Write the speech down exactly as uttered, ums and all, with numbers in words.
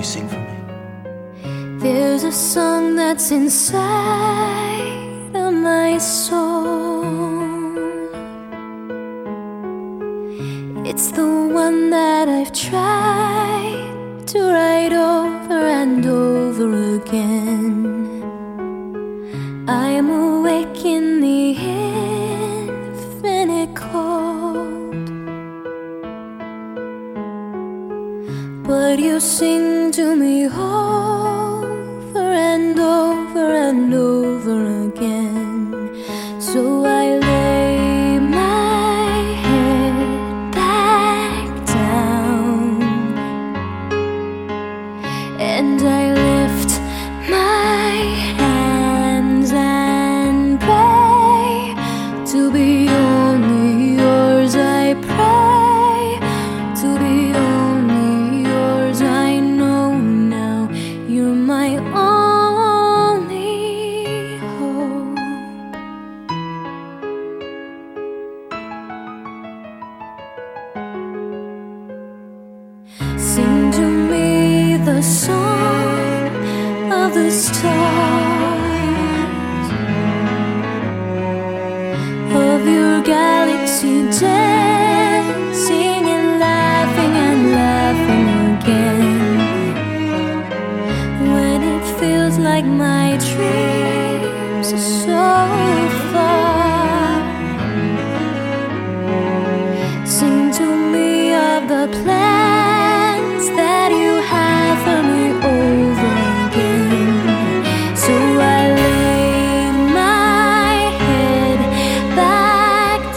you sing for me? There's a song that's inside of my soul. It's the one that I've tried to write over and over again. I'm awake in the infinite cold, but you sing to me over and over and over again. So I lay my head back down and I lift my hands and pray to be only yours. I pray to be only yours. I know now you're my only hope. Sing to me the song of the stars.